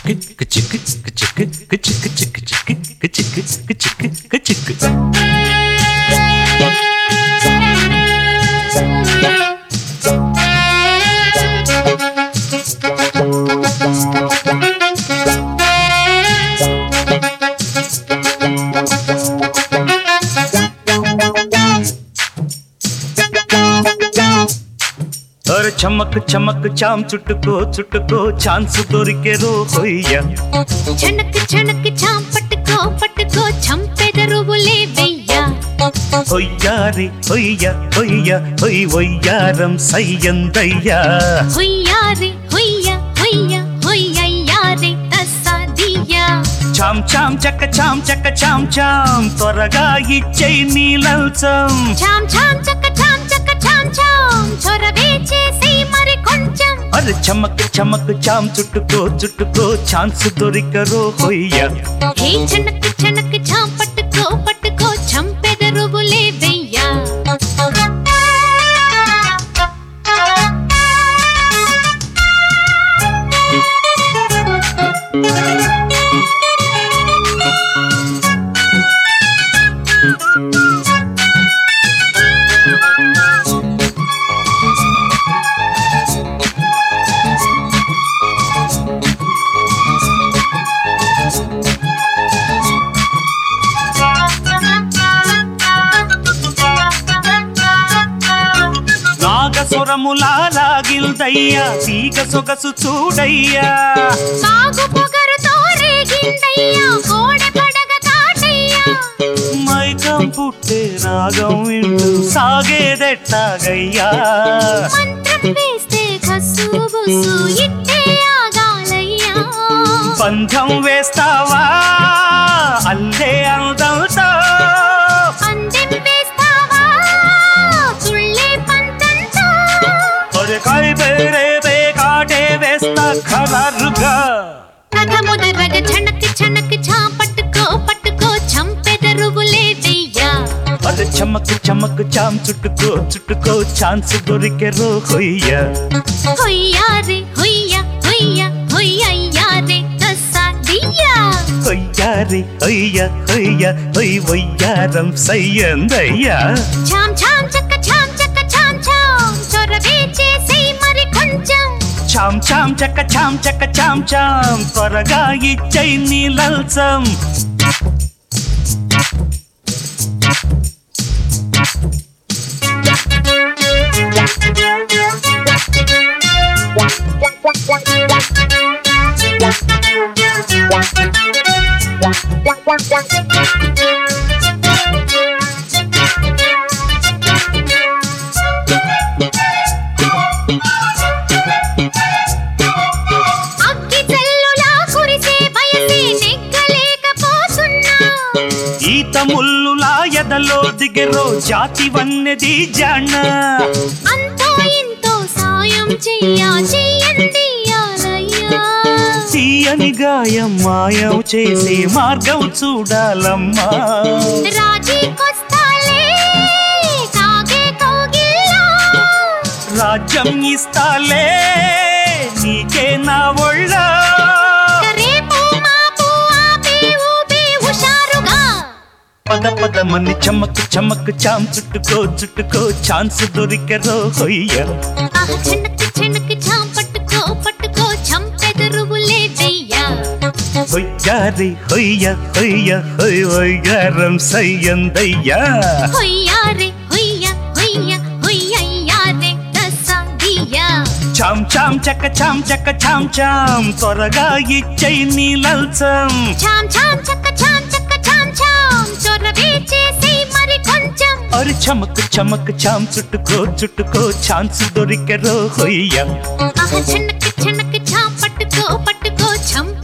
अरे चमक चमक चाम चुटको चुटको चांस दोरिके रो होइया छनक छनक चाम पटको पटको चंपेदरु बोले भैया होइया रे होइया होइया होई वोय्यारम सैयंदయ్యా होइया रे होइया होइया होइया रे तस्सा दिया చాం చాం చక్క చాం చాం త్వరగా ఇచ్చేయ్ నీ లంచం చాం చాం చక్క చాం చాం చొరవే చేసి మరి కొంచెం అరే చమక్ చమక్ చాం చుట్టుకో చుట్టుకో ఛాన్స్ దొరికరో హొయ్యా హే చనక్ చనక్ చాం పట్టుకో పట్టుకో చంపెదరు బులే వెయ్యా నాగసురములా లాగిల్దయ్యా తీగ సొగసు చూడయ్యా సాగు పొగరుతో రేగిందయ్యా కోడె పడగ కాటయ్యా మైకం పుట్టే రాగం వింటూ సాగేదెట్టాగయ్యా మంత్రం వేస్తే కసు బుసు ఇట్టే ఆగాలయ్యా బంధం వేస్తావా అల్లే అందంతో అందెం వేస్తావా తుళ్ళే పంతంతో ఒరే కై బేరే బే కాటే వేస్తా ఖరారుగా కథ మొదరగ ఛనక్ ఛనక్ ఛా పట్టుకో పట్టుకో చంపెదరు బులే వెయ్యా అరే చమక్ చమక్ చాం చుట్టుకో చుట్టుకో ఛాన్స్ దొరికెరో హొయ్యా హొయ్యా రే హొయ్యా హొయ్యా హొయ్యయ్యా రే తస్సా దియ్యా హొయ్యా రే హొయ్యా హొయ్యా హొయ్ వొయ్యారం సయ్యందయ్యా చాం చాం చక్క చాం చొరవే చేసి మరి కొంచెం చాం చాం చాం త్వరగా ఇచ్చేయ్ నీ లంచం అగ్గి జల్లులా కురిసే వయసే నెగ్గలేకపోతున్నా ఈత ముల్లులా ఎదలో దిగెరో జాతి వన్నెది జాణ అంతో ఇంతో సాయం చెయ్యండి యాలయ్యా తీయని గాయం మాయం చేసే మార్గం చూడాలమ్మా రాజీకొస్తాలే కాగే కౌగిల్లో రాజ్యం ఇస్తాలే నీకే నా ఒళ్ళ రేపు మాపు ఆపి ఊపి హుషారుగా పద పదమని చమక్ చమక్ చాం చుట్టుకో చుట్టుకో ఛాన్స్ దొరికెరో హొయ్యా ఆహ్ చనక్ చనక్ చాం పట్టుకో పట్టుకో చంపెదరు బులే వెయ్యా హొయ్యా రే హొయ్యా హొయ్యా హొయ్ వొయ్యారం సయ్యందయ్యా హొయ్యా రే హొయ్యా హొయ్యా హొయ్యయ్యా రే తస్సా దియ్యా చాం చక్క చాం త్వరగా ఇచ్చేయ్ నీ లంచం చాం చక్క చాం చొరవే చేసి మరి కొంచెం అరే చమక్ చాం చుట్టుకో చుట్టుకో ఛాన్స్ దొరికెరో హొయ్యా ఆహ్ చనక్ చాం పట్టుకో పట్టుకో చంప